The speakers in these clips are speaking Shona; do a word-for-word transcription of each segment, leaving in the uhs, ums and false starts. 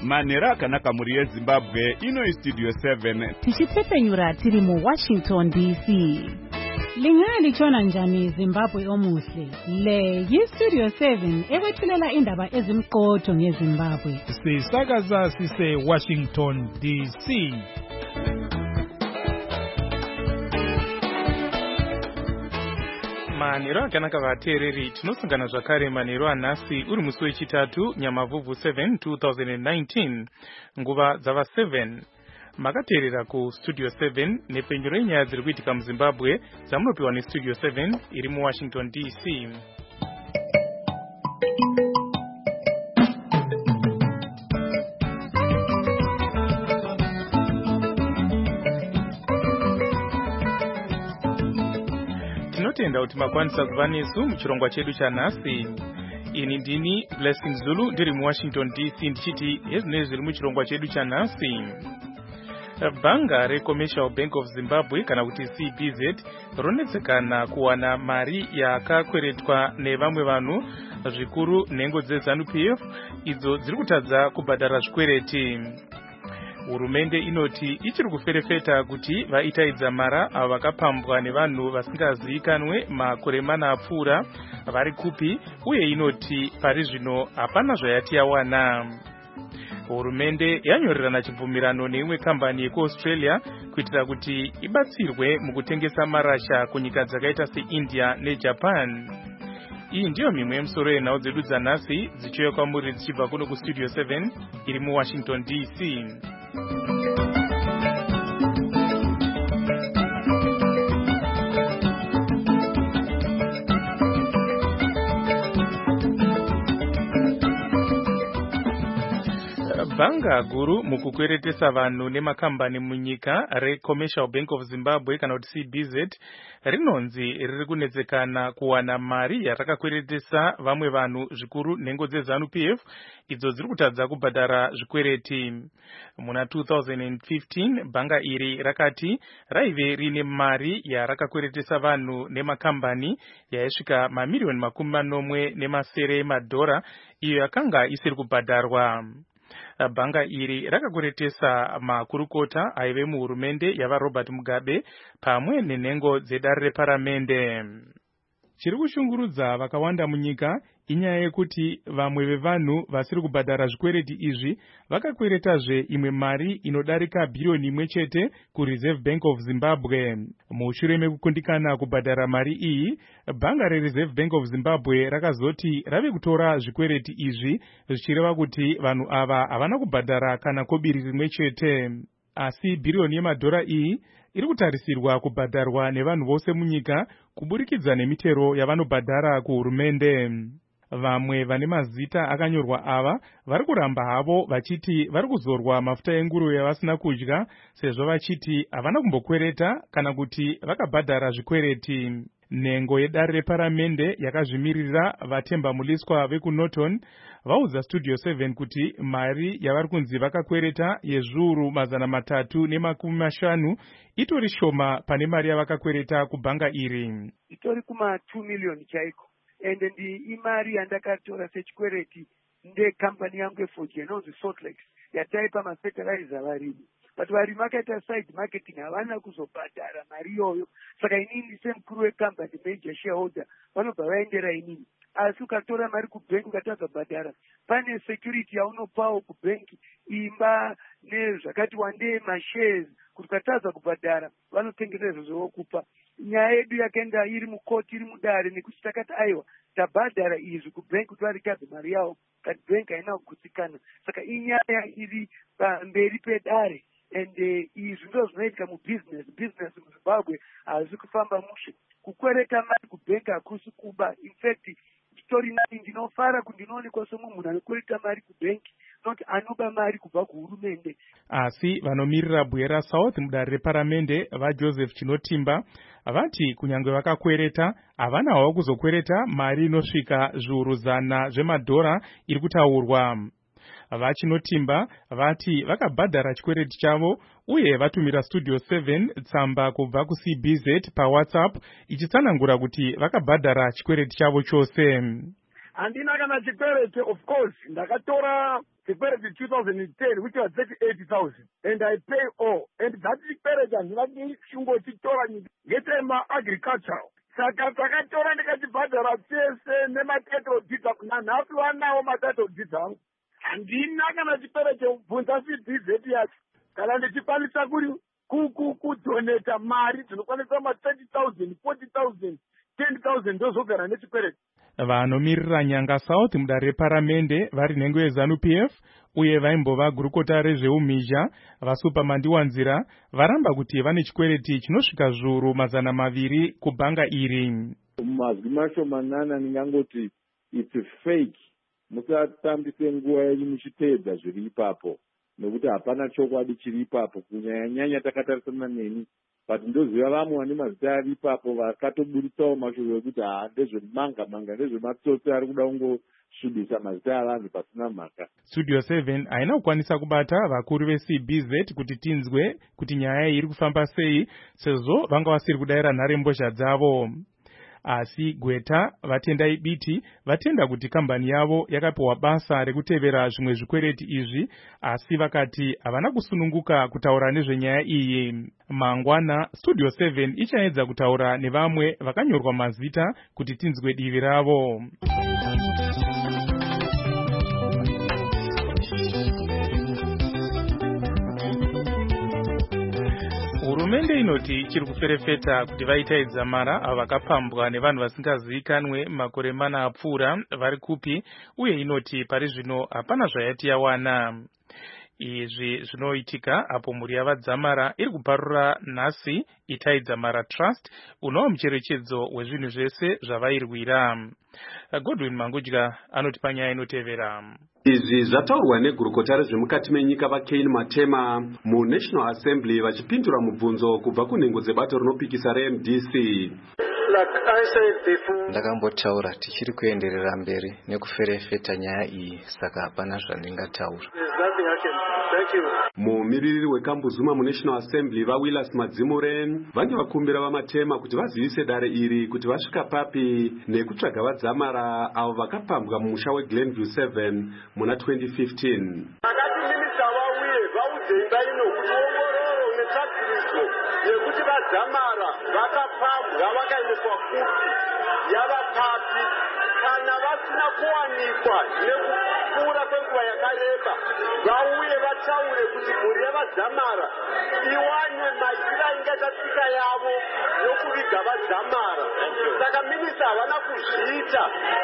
Manera kanaka muri yeZimbabwe ino istudio seven. Tichitepenyura tiri mu Washington D C. Lingali chona njani Zimbabwe omuhle. Le yistudio seven ekwethulela indaba ezimqotho ngeZimbabwe. Sisakaza sise Washington D C. Manero akanaka vateereri tinosangana zvakare manero anhasi uri musi wechitatu Nyamavhuvhu seven two thousand nineteen nguva dzava seven makateerera ku studio seven nepenyuro yenyaya dziri kuitika muZimbabwe dzamunopiwa nestudio seven iri muWashington D C. Tinotenda kuti makwanisa kuva nesu muchirongwa chedu chanhasi. Ini ndini Blessing Zulu ndiri muWashington D C ndichiti hezvinezvi zviri muchirongwa chedu chanhasi. Bhanga reCommercial Bank of Zimbabwe kana kuti C B Z ronetsekana kuwana mari yakakweretwa nevamwe vanhu zvikuru nhengo dzeZANU P F idzo dziri kutadza kubhadhara zvikwereti. Hurumende inoti ichiri kuferefeta kuti vaitaidza mara avo vakapambwa nevanhu vasingazivikanwe makore mana apfuura vari kupi, uye inoti pari zvino hapana zvayati yawana. Hurumende yanyorerana chibvumirano neimwe kambani yekuAustralia kuitira kuti ibatsirwe mukutengesa marasha kunyika dzakaita seIndia neJapan. Iyi ndiyo mimwe yemusoro yenhau dzedu dzanhasi dzichiuya kwamuri dzichibva kuno kustudio seven iri muWashington D C. Bhanga guru mukukweretesa vanhu nemakambani munyika reCommercial Bank of Zimbabwe kana kuti C B Z rinonzi riri kunetsekana kuwana mari yarakakweretesa vamwe vanhu zvikuru nhengo dzeZANU P F idzo dziri kutadza kubhadhara zvikwereti. Muna two thousand fifteen bhanga iri rakati raive rine mari yarakakweretesa vanhu nemakambani yaisvika mamiliyoni makumi manomwe nemasere emadhora iyo yakanga isiri kubhadharwa. Bhanga iri rakakweretesa makurukota aive muhurumende yava Robert Mugabe pamwe nenhengo dzedare reparamende. Chiri kushungurudza vakawanda munyika inyaya yekuti vamwe vevanhu vasiri kubhadhara zvikwereti izvi vakakweretazve imwe mari inodarika bhiriyoni imwe chete kuReserve Bank of Zimbabwe. Mushure mekukundikana kubhadhara mari iyi, bhanga reReserve Bank of Zimbabwe rakazoti rave kutora zvikwereti izvi zvichireva kuti vanhu ava havana kubhadhara kana kobiri rimwe chete. Asi bhiriyoni yemadhora iyi iri kutarisirwa kubhadharwa nevanhu vose munyika kuburikidza nemitero yavanobhadhara kuhurumende. Vamwe vane mazita akanyorwa ava vari kuramba havo vachiti vari kuzorwa mafuta enguruve yavasina kudya sezvo vachiti havana kumbokwereta kana kuti vakabhadhara zvikwereti. Nhengo yedare reparamende yakazvimirira vatemba muliswa vekuNorton vaudza studio seven kuti mari yavari kunzi vakakwereta yezviuru mazana matatu nemakumi mashanu itori shoma pane mari yavakakwereta kubhanga iri. Itori kuma two million chaiko. Ende ndi imari yandakatora sechikwereti ndekambani yangu yefoji inonzi Salt Lakes yataipa mafertilizer varimi. But varimi vakaita side marketing havana kuzobhadhara mari iyoyo. Saka inini semukuru wekambani major shareholder vanobva vaendera inini. Asi ukatora mari kubhenki ukatadza kubhadhara, pane security yaunopawo kubhenki, imba nezvakati wandei mashares, kuti ukatadza kubhadhara vanotengesa izvozvo vokupa. Nyaya yedu yakaenda iri mukoti iri mudare nekuti takati aiwa tabhadhara izvi kubhenki kuti varikadze mari yavo kati bhenki haina kugutsikana. Saka inyaya iri pamberi pedare. Ende izvi ndo zvinoitika mubusiness. Business muZimbabwe hazvi kufamba mushe. Kukwereta mari kubhenki hakusi kuba. In fact, chitori nani ndinofara kundinoonekwa somunhu munhu anokwereta mari kubhenki noti anoba mari kubva kuhurumende. Asi vanomirira Bwera South mudare reparamende vaJoseph Chinotimba vati kunyange vakakwereta havana havo kuzokwereta mari inosvika zviuru zana zvemadhora iri kutaurwa. VaChinotimba vati vakabhadhara chikwereti chavo uye vatumira studio seven tsamba kubva kuC B Z paWhatsApp ichitsanangura kuti vakabhadhara chikwereti chavo chose. handina kana chikwereti. Of course ndakatora chikwereti two thousand ten which was thirty-eight thousand and I pay all, and that chikwereti handina kungochitora ngetema-agricultural. Saka takatora ndikachibhadhara chese nematitle deeds angu. Nanhasi wanawo matitle deeds angu. Handina kana chikwereti bvunza C B Z yacho. Kana ndichikwanisa kuri kudoneta mari dzinokwanisa ma thirty thousand, forty thousand, ten thousand ndozogara nechikwereti. Vanomiririra Nyanga South muda reparamende vari nhengo yeZANU P F uye vaimbova gurukota rezveumhizha vaSupamandiwanzira varamba kuti vane chikwereti chinosvika zviuru mazana maviri kubhanga iri. Mazwi mashomanana ndingangoti it's fake. Musatambise nguva yenyu muchiteedza zviri ipapo nokuti hapana chokwadi chiri ipapo kunyanya nyanya takatarisana neni. But ndoziva vamwe vane mazita ari ipapo vakatoburitsawo mashoko ekuti ha ndezvemanga manga ndezvematsotsi ari kuda kungosvibisa mazita avanhu pasina mhaka. Studio seven haina kukwanisa kubata vakuru ve-C B Z kuti tinzwe kuti nyaya iri kufamba sei sezvo vanga vasiri kudayira nharembozha dzavo. Asi Gweta vatendai biti vatenda kuti kambani yavo yakapiwa basa rekutevera zvimwe zvikwereti izvi, asi vakati havana kusununguka kutaura nezvenyaya iyi. Mangwana Studio seven ichaedza kutaura nevamwe vakanyorwa mazita kuti tinzwe divi ravo. Hurumende inoti chiri kuferefeta kuti vaita dzamara avo vakapambwa nevanhu vasingazivikanwe makore mana apfuura vari kupi, uye inoti pari zvino hapana zvayati yawana. Izvi zvinoitika apo mhuri yavadzamara iri kuparura nhasi Itai Dzamara Trust unova mucherechedzo wezvinhu zvese zvavairwira. Godwin Mangudya anoti panyaya inotevera. Izvi zvataurwa negurukota rezvemukati menyika vaKain Matema muNational Assembly vachipindura mubvunzo kubva kunhengo dzebato rinopikisa reM D C. Ndakambotaura tichiri kuenderera mberi nekuferefeta nyaya iyi, saka hapana zvandingataura. Mumiriri weKambuzuma muNational Assembly vaWillis Madzimure vange vakumbira vaMatema kuti vazivise dare iri kuti vasvika papi nekutsvaga vadzamara avo vakapambwa mumusha weGlenview seven muna twenty fifteen. Vakati minista vauye vaudzeimba ino kuti ongororo netsvagiriswo yekuti vadzamara vakapambwa vakaendeswa kuti yava papi kana vasina kuwanikwa nekupfuura kwenguva yakareba, vauye vataure kuti mhuri yavadzamara iwane mazira ingaita tsika yavo yokuviga vadzamara. Saka minista havana kuzviita.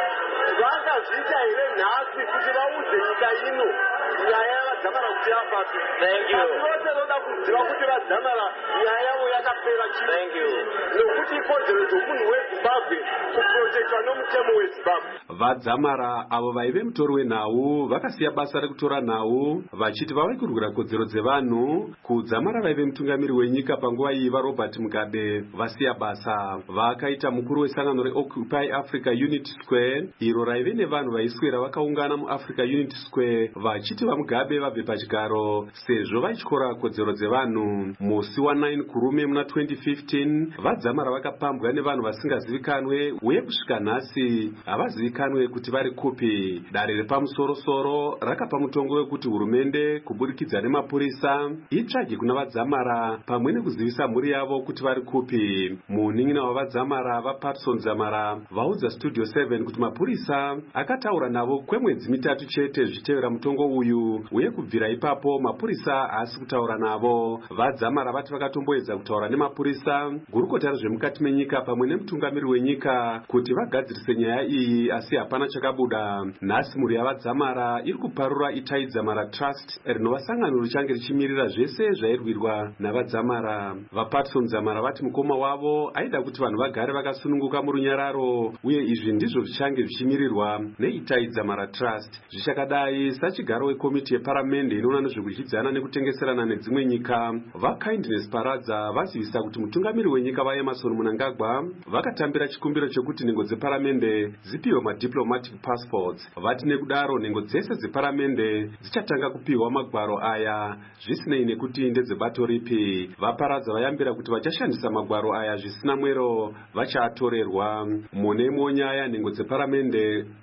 Vangazviita here nhasi kuti vaudze nyika ino nyaya yavadzamara kuti yapapi. Asi vose voda kuziva kuti vadzamara nyaya yavo yakapera chii, nokuti ikodzero dzomunhu weZimbabwe kuprotektwa nomutemo weZimbabwe. Vadzamara avo vaive mutori wenhau vakasiya basa rekutora nhau vachiti vave kurwira kodzero dzevanhu. Kudzamara vaive mutungamiri wenyika panguva iyi vaRobert Mugabe vasiya basa. Vakaita mukuru wesangano reOccupy Africa Unity Square iro raive nevanhu vaiswera vakaungana muAfrica Unity Square vachiti vaMugabe vabve pachigaro sezvo vachityora kodzero dzevanhu. Musi wa9 kurume muna twenty fifteen vadzamara vakapambwa nevanhu vasingazivikanwe uye kusvika nhasi havazivikanwe kuti vari kupi. Dare repamusoro-soro rakapa mutongo wekuti hurumende kuburikidza nemapurisa itsvage kuna vadzamara pamwe nekuzivisa mhuri yavo kuti vari kupi. Munin'ina wavadzamara vaPatson Dzamara vaudza Studio seven kuti mapurisa akataura navo kwemwedzi mitatu chete zvichitevera mutongo uyu, uye kubvira ipapo mapurisa haasi kutaura navo. Vadzamara vati vakatomboedza kutaura nemapurisa, gurukota rezvemukati menyika pamwe nemutungamiri wenyika kuti vagadzirise nyaya iyi, asi hapana chakabuda. Nhasi mhuri yavadzamara iri kuparura Itai Dzamara Trust rinova sangano richange richimirira zvese zvairwirwa navadzamara. VaPatson Dzamara vati mukoma wavo aida kuti vanhu vagare vakasununguka murunyararo, uye izvi ndizvo zvichange zvichimirirwa neItai Dzamara Trust. Zvichakadai sachigaro wekomiti yeparamende inoona nezvekudyidzana nekutengeserana nedzimwe nyika, vaKindness Paradza vazivisa kuti mutungamiri wenyika vaEmmerson Mnangagwa vakatambira chikumbiro chekuti nhengo dzeparamende zipiwe madiplomatic passports. Vati nekudaro nhengo dzese dzeparamende dzichatanga kupiwa magwaro aya zvisinei nekuti ndedzebato ripi. VaParadza vayambira kuti vachashandisa magwaro aya zvisina mwero vachaatorerwa. Mune imwe nyaya nhengo dzeparamende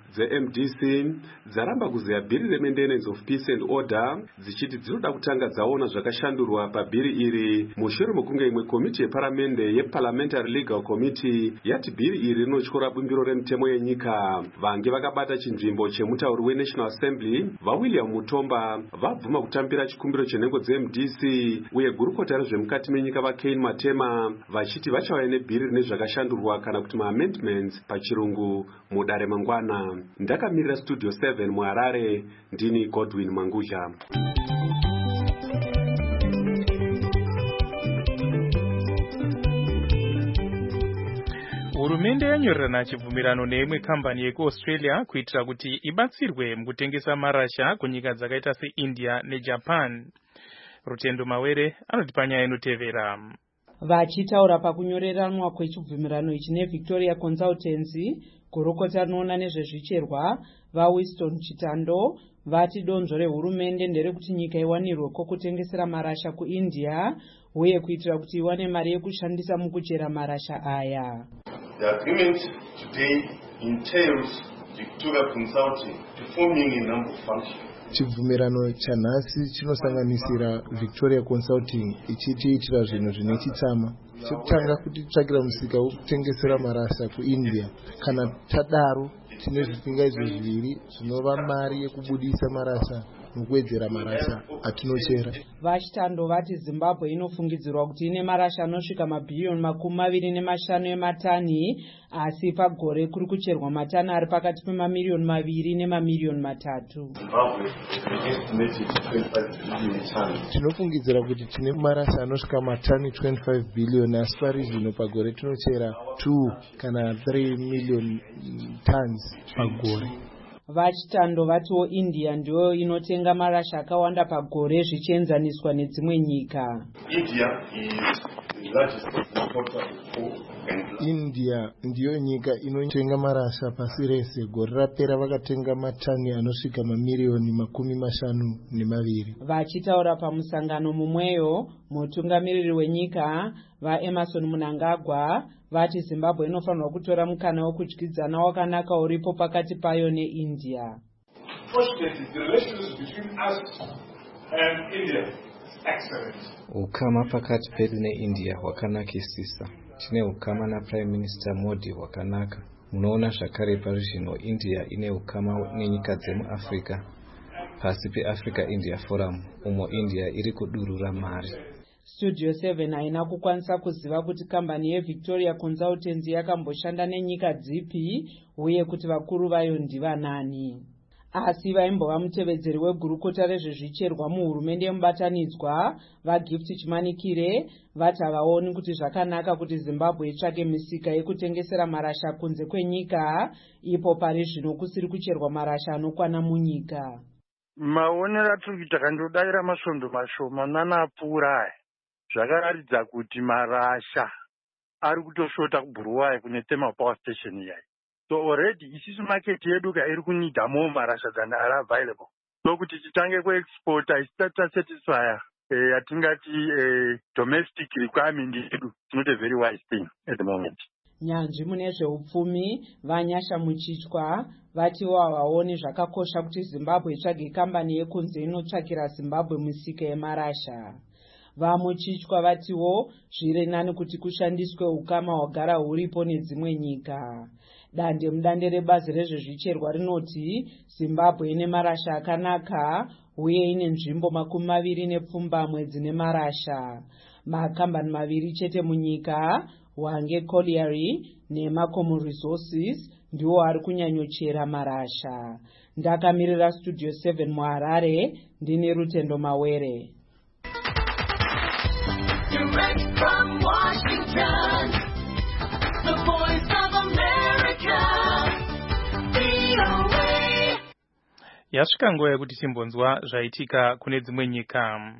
dze-M D C dzaramba kuzeya bhiri reMaintenance of Peace and Order dzichiti dzinoda kutanga dzaona zvakashandurwa pabhiri iri mushure mekunge imwe komiti yeparamende yeParliamentary Legal Committee yati bhiri iri rinotyora bumbiro remutemo yenyika. Vange vakabata chinzvimbo chemutauri weNational Assembly vaWilliam Mutomba vabvuma kutambira chikumbiro chenhengo dze-M D C uye gurukota rezvemukati menyika vaKane Matema vachiti vachauya nebhiri rine zvakashandurwa kana kuti maamendments pachirungu mudare mangwana. Ndakamirira Studio seven muHarare, ndini Godwin Mangudya. Hurumende yanyorerana chibvumirano neimwe kambani yekuAustralia kuitira kuti ibatsirwe mukutengesa marasha kunyika dzakaita seIndia neJapan. Rutendo Mawere anoti panyaya inotevera. Vachitaura pakunyoreranwa kwechibvumirano ichi neVictoria Consultancy, gurukota rinoona nezvezvicherwa vaWinston Chitando vati donzvo rehurumende nderekuti nyika iwanirwe kokutengesera marasha kuIndia uye kuitira kuti iwane mari yekushandisa mukuchera marasha aya. The agreement today entails Victoria Consulting performing a number of functions. Chibvumirano chanhasi chinosanganisira Victoria Consulting ichitiitira zvinhu zvine chitsama. Chekutanga kuti tsvagira musika wekutengesera marasha kuIndia. Kana tadaro tine zvipingaidzo zviviri zvinova mari yekubudisa marasha nokuwedzera marasha atinochera. Vachitando vati Zimbabwe inofungidzirwa kuti ine marasha anosvika mabhiriyoni makumi maviri nemashanu ematani, asi pagore kuri kucherwa matani ari pakati pemamiriyoni maviri nemamiliyoni matatu. Tinofungidzira kuti tine marasha anosvika matani twenty-five billion, asi pari zvino pagore tinochera two kana three million tons pagore. Vachitando vatiwo India ndiyo inotenga marasha akawanda pagore zvichienzaniswa nedzimwe nyika. India is the largest importer of coal. India ndiyo nyika inotenga marasha pasi rese. Gore rapera vakatenga matani anosvika mamiriyoni makumi mashanu nemaviri. Vachitaura pamusangano mumweyo, mutungamiriri wenyika vaEmerson Mnangagwa vati Zimbabwe inofanirwa kutora mukana wekudyidzana wakanaka uripo pakati payo neIndia. Fortunately, the relations between us and India is excellent. Ukama pakati pedu neIndia hwakanakisisa. Tine ukama na Prime Minister Modi hwakanaka. Munoona zvakare pari zvino India ine ukama nenyika dzemuAfrica pasi peAfrica India Forum umo India iri kudurura mari. Studio seven haina kukwanisa kuziva kuti kambani yeVictoria Consultancy yakamboshanda nenyika dzipi uye kuti vakuru vayo ndivanani. Asi vaimbova mutevedzeri wegurukota rezvezvicherwa muhurumende yemubatanidzwa vaGift Chimanikire vati havaoni kuti zvakanaka kuti Zimbabwe itsvake misika yekutengesera marasha kunze kwenyika ipo pari zvino kusiri kucherwa marasha anokwana munyika. Maonero atiri takandodaira masvondo mashoma nanapfuura aya zvakaratidza kuti marasha ari kutoshota kuBuruwayo kune thermal power station iyai. So already isusu market yedu ka iri kunida more marasha than are available. So kuti titange kuexporta isita satisfy eh atingati eh domestic requirement yedu, it's not a very wise thing at the moment. Nyanzvi mune zveupfumi Vanyasha Muchitwa vatiwo havaoni zvakakosha kuti Zimbabwe itsvage kambani yekunze inotsvakira Zimbabwe misika yemarasha. Vamuchitwa vatiwo zviri nani kuti kushandiswe ukama hwagara huripo nedzimwe nyika. Dande mudande rebazi rezvezvicherwa rinoti Zimbabwe ine marasha akanaka uye ine nzvimbo makumi maviri nepfumbamwe dzine marasha. Makambani maviri chete munyika, Hwange Colliery neMakomo Resources, ndiwo ari kunyanyochera marasha. Ndakamirira Studio seven muHarare, ndine Rutendo Mawere. Direct from Washington, the voice of America, V O A. Yasvika nguva yekuti timbonzwa zvaitika kune dzimwe nyika.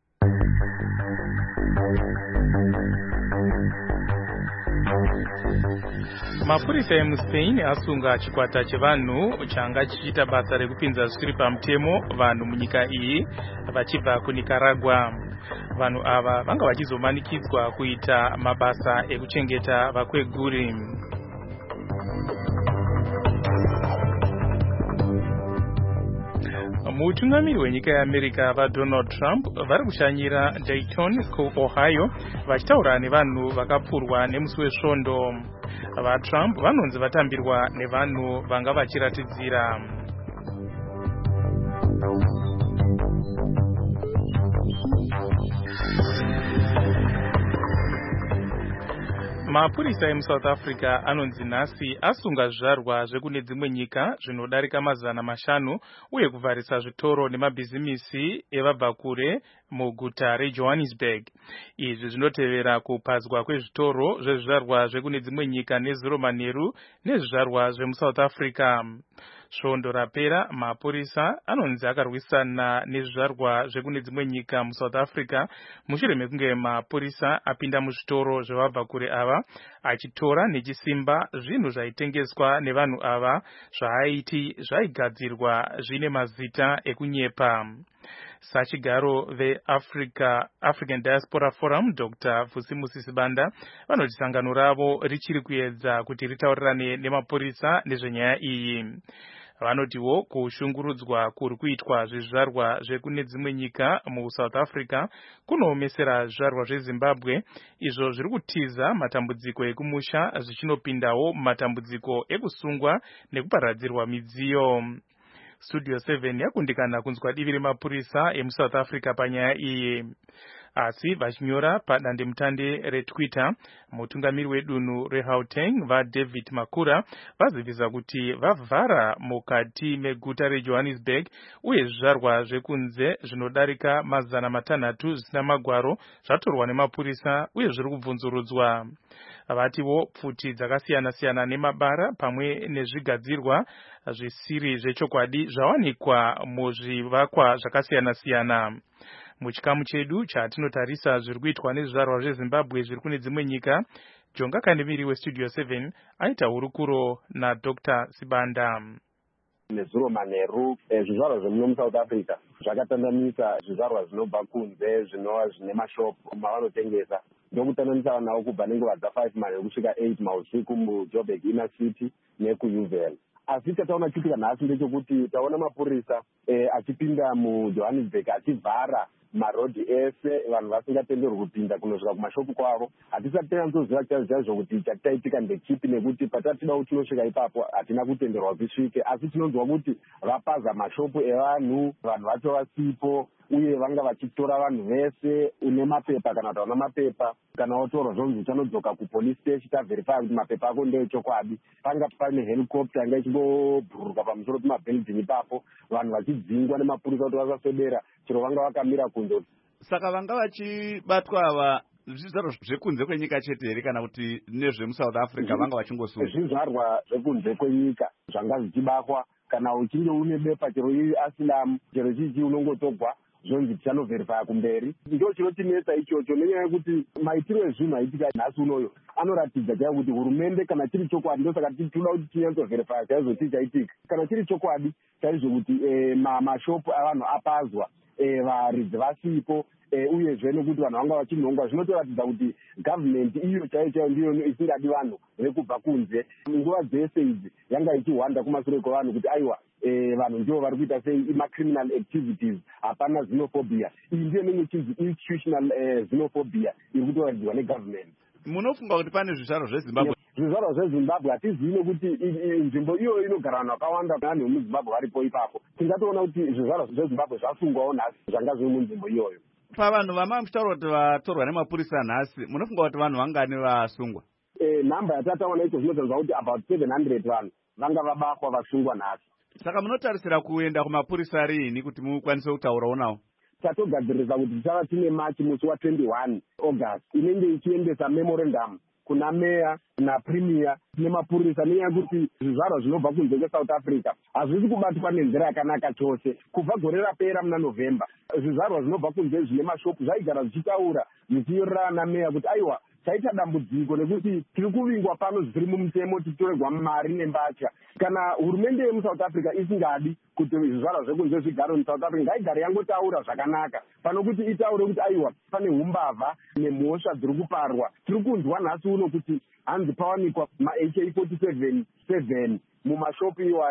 Mapurisa emuSpain asunga chikwata chevanhu changa chichiita basa rekupinza zvisiri pamutemo vanhu munyika iyi vachibva kuNicaragua. Vanhu ava vanga vachizomanikidzwa kuita mabasa ekuchengeta vakweguri. Mutungamiri wenyika yeAmerica vaDonald Trump vari kushanyira Dayton kuOhio vachitaura nevanhu vakapfurwa nemusi wesvondo. VaTrump vanonzi vatambirwa nevanhu vanga vachiratidzira. Mapurisa emuSouth Africa anonzi nhasi asunga zvizvarwa zvekune dzimwe nyika zvinodarika mazana mashanu uye kuvharisa zvitoro nemabhizimisi evabvakure muguta reJohannesburg. Izvi zvinotevera kupadzwa kwezvitoro zvezvizvarwa zvekune dzimwe nyika nezero manheru nezvizvarwa zvemuSouth Africa. Svondo rapera mapurisa anonzi akarwisana nezvizvarwa zvekune dzimwe nyika muSouth Africa mushure mekunge mapurisa apinda muzvitoro zvevabvakure ava achitora nechisimba zvinhu zvaitengeswa nevanhu ava zvaaiti zvaigadzirwa zvine mazita ekunyepa. Sachigaro veAfrica African Diaspora Forum Doctor Vusimusi Sibanda vanoti sangano ravo richiri kuedza kuti ritaurirane nemapurisa nezvenyaya iyi. Vanotiwo kushungurudzwa kuri kuitwa zvizvarwa zvekune dzimwe nyika muSouth Africa kunoomesera zvizvarwa zveZimbabwe izvo zviri kutiza matambudziko ekumusha zvichinopindawo matambudziko ekusungwa nekuparadzirwa midziyo. Studio seven yakundikana kunzwa divi remapurisa emuSouth Africa panyaya iyi. Asi vachinyora padandemutande reTwitter, mutungamiri wedunhu reGauteng vaDavid Makura vazivisa kuti vavhara mukati meguta reJohannesburg uye zvizvarwa zvekunze zvinodarika mazana matanhatu zvisina magwaro zvatorwa nemapurisa uye zviri kubvunzurudzwa. Vatiwo pfuti dzakasiyana siyana nemabara pamwe nezvigadzirwa zvisiri zvechokwadi zvawanikwa muzvivakwa zvakasiyana siyana. Muchikamu chedu chatinotarisa zviri kuitwa nezvizvarwa zveZimbabwe zviri kune dzimwe nyika, Jonga Kandimiri weStudio seven aita hurukuro naDr Sibanda. Nezuro manheru zvizvarwa zvemuno muSouth Africa zvakatandamisa zvizvarwa zvinobva kunze zvinova zvine mashopu mavanotengesa ndokutandamisa nawo kubva nenguva dza5 manheru kusvika eight mausiku muJoburg Inner City nekuUval. Asi chataona chitika nhasi ndechekuti taona mapurisa achipinda muJohannesburg achivhara marodhi ese vanhu vasingatenderwi kupinda kunosvika kumashopu kwavo. Hatisati tanyazoziva chaizvo kuti chaitika ndechipi nekuti patatida kuti tinosvika ipapo hatina kutenderwa kusvike, asi tinonzwa kuti vapaza mashopu evanhu, vanhu vacho vasipo uye vanga vachitora vanhu vese une mapepa kana kuti hauna mapepa. Kana watorwa zvonzi uchanodzoka kupolice station tavherifaya kuti mapepa ako ndeechokwadi. Panga pane helicopter yanga ichingobhururuka pamusoro pemabuilding ipapo, vanhu vachidzingwa nemapurisa kuti vasaswedera chero vanga vakamira kunze. Saka vanga vachibatwa ava zvizvarwa zvekunze kwenyika chete here kana kuti nezvemuSouth Africa vanga vachingosunga? Zvizvarwa zvekunze kwenyika zvanga zvichibakwa. Kana uchinge une bepa chero iri asilamu chero chichi unongotogwa zvonzi tichanovherifaya kumberi. Ndo chinotinetsa ichocho nenyaya yekuti maitiro ezvinhu aitika nhasi unoyo anoratidza chaiwo kuti hurumende kana chiri chokwadi ndosaka tinoda kuti tinyatsovherifaya chaizvo chii chaitika. Kana chiri chokwadi chaizvo kuti mashopu avanhu apazwa, varidzi vasipo, uyezve nokuti vanhu vanga vachinhongwa zvinotoratidza kuti gavhimenti iyo chaiyo chaiyo ndiyo isingadi vanhu vekubva kunze. Nguva dzese idzi yanga ichihwanda kumashure kwevanhu kuti aiwa vanhu ndivo vari kuita sei macriminal activities, hapana xenophobia. Iyi ndiyo nemwe chinzi institutional xenophobia iri kutoratidzwa negavhimenti. Munofunga kuti pane zvizvarwa zveZimbabwe? Zvizvarwa zveZimbabwe hatizivi nekuti nzvimbo iyoyo inogara vanhu vakawanda vanhu vemuZimbabwe varipo ipapo. Tingatoona kuti zvizvarwa zveZimbabwe zvasungwawo nhasi zvanga zviri munzvimbo iyoyo. Pavanhu vamamutaura kuti vatorwa nemapurisa nhasi, munofunga kuti vanhu vangani vasungwa? Nhamba yatataona icho zvinotaridza kuti about seven hundred vanhu vanga vabakwa vasungwa nhasi. Saka munotarisira kuenda kumapurisa riini kuti mukwanise kutaurawo nawo? Tatogadzirisa kuti tichava tine machi musi wa21 August inenge ichiendesa memorandum kuna meya napremier nemapurisa nenyaya yekuti zvizvarwa zvinobva kunze kweSouth Africa hazvisi kubatwa nenzira yakanaka chose. Kubva gore rapera muna November zvizvarwa zvinobva kunze zvine mashopu zvaigara zvichitaura zvichiyorera nameya kuti aiwa taita dambudziko nekuti tiri kuvingwa pano zviri mumutemo titorerwa mari nembatya. Kana hurumende yemuSouth Africa isingadi kuti zvizvarwa zvekunze zvigare muSouth Africa ngaigare yangotaura zvakanaka pano kuti itaure kuti aiwa pane humbavha nemhosva dziri kuparwa. Tiri kunzwa nhasi uno kuti hanzi pawanikwa ma-H A forty-seven mumashopu iwaya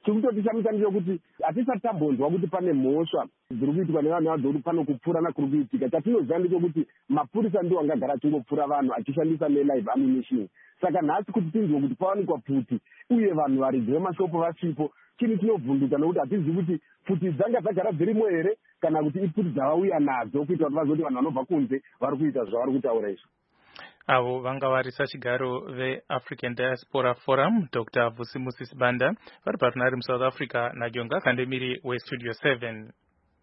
chikutoti chamisa ndechekuti hatisati tambonzwa kuti pane mhosva dziri kuitwa nevanhu vadzokuti pano kupfurana kuri kuitika. Chatinoziva ndechekuti mapurisa ndiwo angagara achingopfura vanhu achishandisa nelive ammunition. Saka nhasi kuti tinzwe kuti pawanikwa pfuti uye vanhu varidzi vemashopo vasipo, chini chinovhunduka nokuti hatizivi kuti pfuti dzanga dzagara dzirimo here kana kuti ipfuti dzavauya nadzo kuita kuti vazoti vanhu vanobva kunze vari kuita zvavari kutaura izvo. Avo vanga vari sachigaro veAfrican Diaspora Forum Doctor Vusimusi Sibanda vari parunare muSouth Africa naJonga Kandemiri weStudio seven.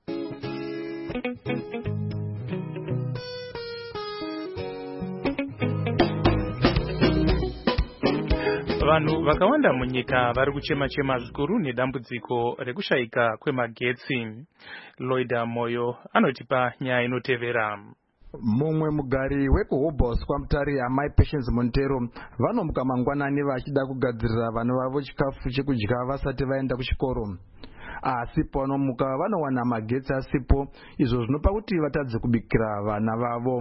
Vanhu vakawanda munyika vari kuchema-chema zvikuru nedambudziko rekushayika kwemagetsi. Loida Moyo anotipa nyaya inotevera. Mumwe mugari wekuHoboswa Mutare amai Patience Montero vanomuka mangwanani vachida kugadzirira vana vavo chikafu chekudya vasati vaenda kuchikoro. Asi panomuka vanowana magetsi asipo, izvo zvinopa kuti vatadze kubikira vana vavo.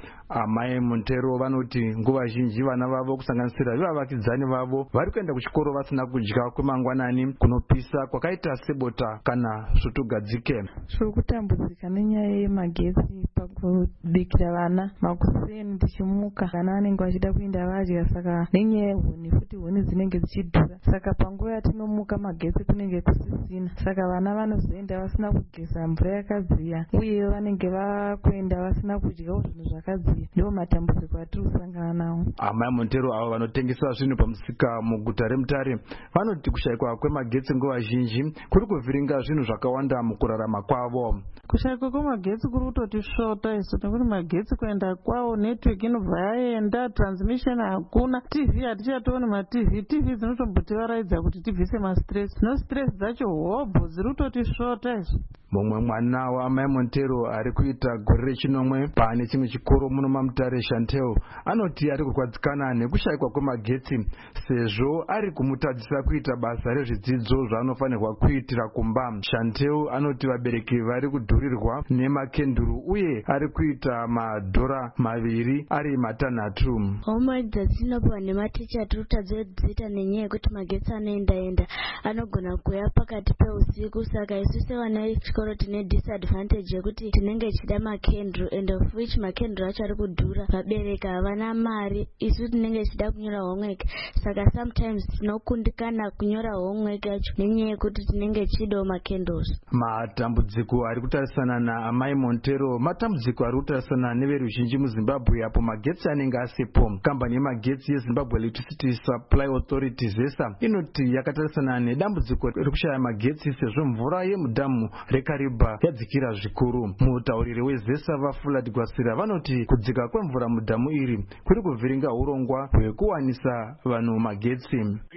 Amai Montero vanoti nguva zhinji vana vavo kusanganisira vevavakidzani vavo vari kuenda kuchikoro vasina kudya kwemangwanani kunopisa kwakaita sebota kana svutugadzike. Zviri kutambudzika nenyaya yemagetsi pakubikira vana makuseni ndichimuka kana vanenge vachida kuenda vadya, saka nenyaya yehuni futi huni dzinenge dzichidhura, saka panguva yatinomuka magetsi kunenge kusisina, saka vana vanozoenda vasina kugeza mvura yakadziya uye vanenge vakuenda vasina kudyawo zvinhu zvakadziya. Ndiwo matambudziko atiri kusangana nawo. Amai Montero avo vanotengesa zvinhu pamusika muguta reMutare vanoti kushayikwa kwemagetsi nguva zhinji kuri kuvhiringa zvinhu zvakawanda mukurarama kwavo. Kushayikwa kwemagetsi kuri kutoti svota isu nekuti magetsi kuenda kwawo, network inobva yaenda, transmission hakuna, T V hatichatooni maT V, T V dzinotombotivaraidza kuti tibvise mastress, no stress dzacho hobho dziri kutoti svota isu. Mumwe mwana waamai Montero ari kuita gore rechinomwe pane chimwe chikoro muno maMutare, Chantel, anoti ari kurwadzikana nekushayikwa kwemagetsi sezvo ari kumutadzisa kuita basa rezvidzidzo zvaanofanirwa kuitira kumba. Chantel anoti vabereki vari kudhurirwa nemakenduru uye ari kuita madhora maviri ari matanhatu. Homework dzatinopiwa nematicha tiri kutadza kudziita nenyaya yekuti magetsi anoenda enda anogona kuuya pakati peusiku, saka isu sevana vechikoro tine disadvantage yekuti tinenge tichida makenduru and of which makenduru acho ari kudhura, vabereki havana mari, isu tinenge tichida kunyora homework, saka sometimes tinokundikana kunyora homework yacho nenyaya yekuti tinenge tichidawo makenduru. Matambudziko ari kutarisana naamai Montero matambudziko ari kutarisana neveruzhinji muZimbabwe apo magetsi anenge asipo. Kambani yemagetsi yeZimbabwe Electricity Supply Authority ZESA inoti yakatarisana nedambudziko rekushaya magetsi sezvo mvura yemudhamu reKariba yadzikira zvikuru. Mutauriri weZESA vaFulad Gwasira vanoti kudzika kwemvura mudhamu iri kuri kuvhiringa urongwa hwekuwanisa vanhu magetsi.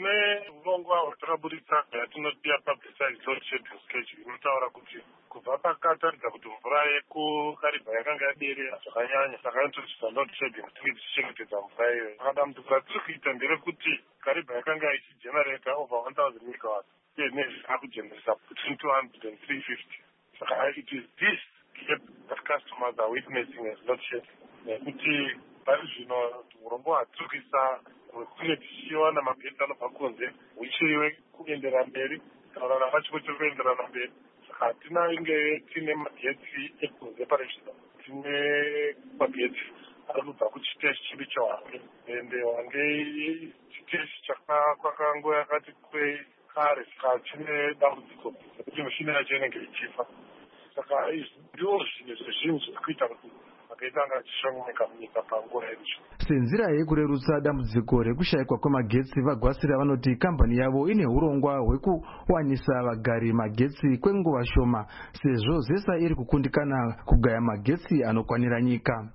Urongwa hwatakaburitsa yatinoti yapublicize load shedding schedule inotaura kuti kubva pakataridza kuti mvura yekuKariba yakanga yaderera zvakanyanya, saka inotochisa load shedding tinge tichichengetedza mvura iyoyo. Dambudziko ratiri kuita nderekuti Kariba yakanga ichigenerata over one thousand megawatts uye nezvi akugeneresa between two hundred and three fifty. Saka it is this gap that customers are witnessing as load shedding. Nekuti pari zvino urongwa hwatiri kuisa tinge tichiwana magetsi anobva kunze huchiriwe kuendera mberi, taurana pachiko chiri kuenderana mberi. Saka hatina inge tine magetsi ekunze pari zvino, tine magetsi ari kubva kuchiteshi chipi cheHwange, ende Hwange chiteshi chakakwanguva yakati kwei kare, saka chine dambudziko nekuti mishini yacho inenge ichifa. Saka izvi ndiwo zvinhu zvezvinhu zviri kuita kuti magetsi anga achishongomeka munyika panguva yedu. Senzira yekurerutsa dambudziko rekushayikwa kwemagetsi, vaGwasira vanoti kambani yavo ine urongwa hwekuwanisa vagari magetsi kwenguva shoma sezvo ZESA iri kukundikana kugaya magetsi anokwanira nyika.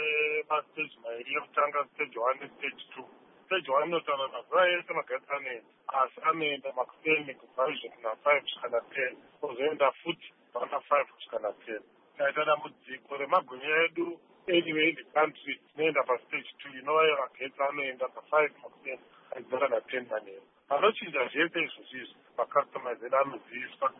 Stage mairi ekutanga, stage one nestage two. Stage one inotaura mazuva ese magetsi anoenda, asi anoenda makuseni kubva zvikana five zvikana ten, kuzoenda futi pana five zvikana ten. Taita dambudziko remagwinya edu anyway in the country tinoenda pastage two inova magetsi anoenda pafive makuseni aidzora na ten manheru. Panochinja zvese izvozvizvi macustomers edu anoziviswa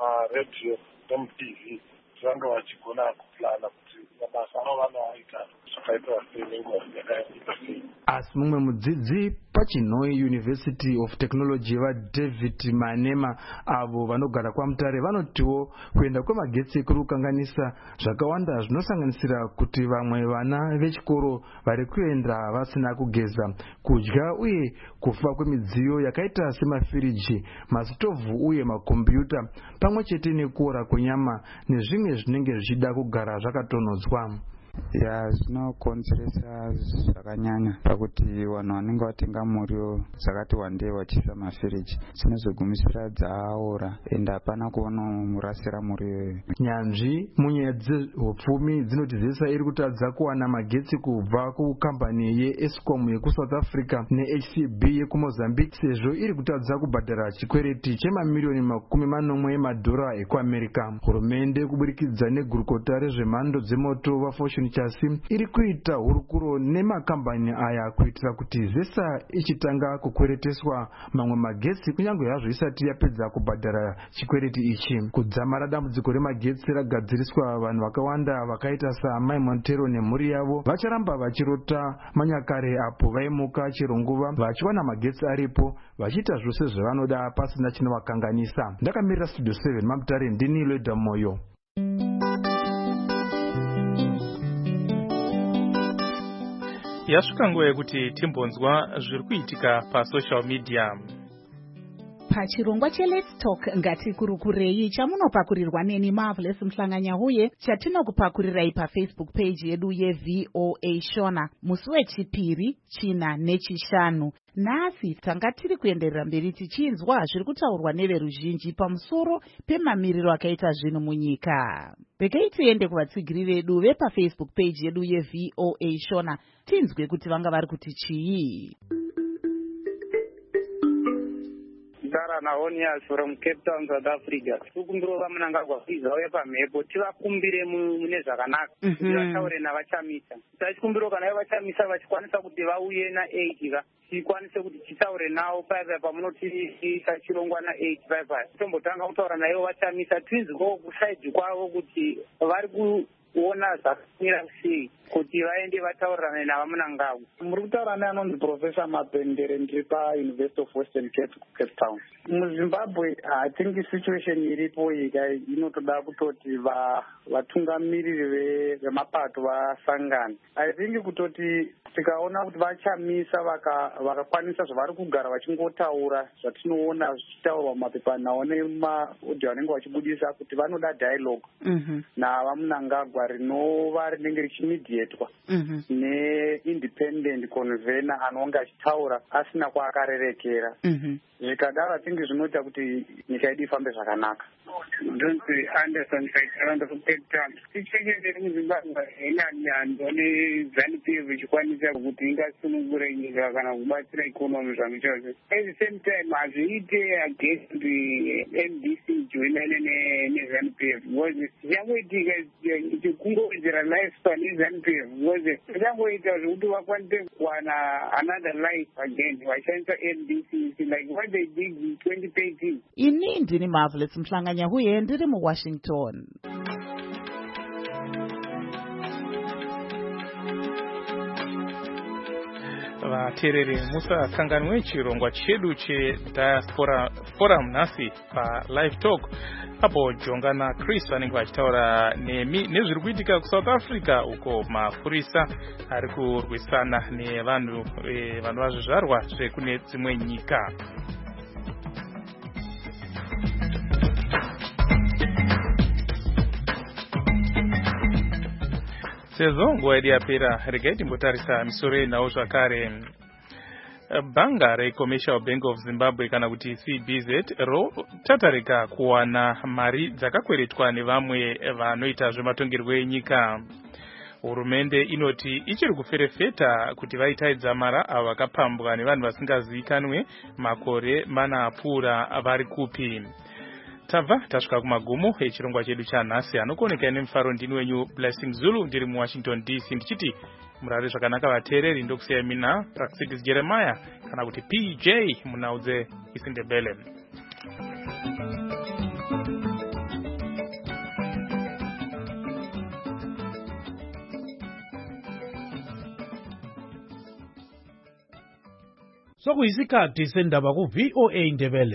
mumaredhiyo nemuT V vanga vachigona kuplana kuti mabasa avo vanoaita zvakaitwa senenguva yakaita sei. Asi mumwe mudzidzi pachinhoi University of Technology vaDavid Manema avo vanogara kwaMutare vanotiwo kuenda kwemagetsi kuri kukanganisa zvakawanda zvinosanganisira kuti vamwe vana vechikoro vari kuenda vasina kugeza, kudya uye kufa kwemidziyo yakaita semafiriji, masitovhu uye makombiyuta pamwe chete nekuora kwenyama nezvimwe zvinenge zvichida kugara zvakatonhodzwa. Ya zvinokonzeresa zvakanyanya pakuti vanhu vanenge vatenga muriwo dzakati wandei vachiisa mafiriji dzinozogumisira dzaora ende hapana kuonomurasira muriwo. Nyanzvi munyaya dzehupfumi dzinoti ZESA iri kutadza kuwana magetsi kubva kukambani yeEscom yekuSouth Africa neH C B yekuMozambique sezvo iri kutadza kubhadhara chikwereti chemamiliyoni makumi manomwe emadhora ekuAmerica. Hurumende kuburikidza negurukota rezvemhando dzemoto vaFortune chasi iri kuita hurukuro nemakambani aya kuitira kuti ZESA ichitanga kukwereteswa mamwe magetsi kunyange hazvo isati yapedza kubhadhara chikwereti ichi. Kudzamara dambudziko remagetsi ragadziriswa, vanhu vakawanda vakaita saMai Montero nemhuri yavo vacharamba vachirota manyakare apo vaimuka chero nguva vachiwana magetsi aripo vachiita zvose zvavanoda pasina chinovakanganisa. Ndakamirira Studio seven maMutare, ndini Leda Moyo. Yasvika nguva yekuti timbonzwa zviri kuitika pasocial media. Pachirongwa cheLet's Talk ngatikurukurei chamunopakurirwa neni Marvelous Mhlanganya uye chatinokupakurirai paFacebook page yedu yeV O A Shona musi wechipiri, china nechishanu. Nhasi tanga tiri kuenderera mberi tichinzwa zviri kutaurwa neveruzhinji pamusoro pemamiriro akaita zvinhu munyika. Regai tiende kuvatsigiri vedu vepaFacebook page yedu yeV O A Shona tinzwe kuti vanga vari kuti chii. Sara Naonias from Cape Town, South Africa. Tukumbiro vamunangagwa kwiza uye pamhepo tivakumbire mune zvakanaka kuti vataure navachamisa. Tachikumbiro kana vachamisa vachikwanisa kuti vauye na8 ka tikwanise kuti titaure navo paipa pamunoti tachirongwa na8 paipa. Tombotanga kutaura nayo vachamisa tinzwewo kusaidhi kwavo kuti vari kuona zvakamira sei kuti vaende vataurirane navamunangagwa. Muri kutaura neanonzi Professor Mapendere ndiri paUniversity of Western Cape, Cape Town. MuZimbabwe hatingi situation iripo ika inotoda kutoti vatungamiriri vemapato vasangana. I think kutoti tikaona kuti vachamisa vakakwanisa zvavari kugara vachingotaura zvatinoona zvichitaurwa mumapepa nawo nemaudhio anenge vachibudisa kuti vanoda dialogue navamunangagwa rinova rinenge richimediatwa neindependent convener anonge achitaura asina kwaakarerekera. Zvikadaro hatingi zvinoita kuti nyika yedu ifambe zvakanaka. Ndonzi Anderson Kaitanda kuCape Town. Tichengete muZimbabwe inanyando neZANU P F ichikwanisa kuti ingasunungure nyika kana kubatsira ikonomi zvangu chose. At the same time hazviite against M D C joinane neZANU P F because zichangoitika chikungowedzera lifespan yeZANU P F because zichangoita zvekuti vakwanise kuwana another life again vachishandisa M D C like what they did in twenty thirteen. Ini ndini Marvelous Mhlanganya uye ndiri muWashington. Vateereri musakanganwe chirongwa chedu cheDiaspora Forum nhasi paLive Talk apo Jonga naChris vanenge vachitaura nezviri kuitika kuSouth Africa uko mapurisa ari kurwisana nevanhu vanova zvizvarwa zvekune dzimwe nyika. Sezvo nguva yedu yapera, regai timbotarisa misoro yenhau zvakare. Bhanga reCommercial Bank of Zimbabwe kana kuti C B Z rotatarika kuwana mari dzakakweretwa nevamwe vanoita zvematongerwo enyika. Hurumende inoti ichiri kuferefeta kuti vaitaidza mara avo vakapambwa nevanhu vasingazivikanwe makore mana apfuura vari kupi. Tabva tasvika kumagumo echirongwa chedu chanhasi. Anokuoneka nemufaro ndini wenyu Blessing Zulu ndiri muWashington D C ndichiti murare zvakanaka vateereri. Ndokusiyai mina Praxidis Jeremiah kana kuti P J munaudze isindebele. sokuyisikhathi sendaba ku-V O A Ndebele.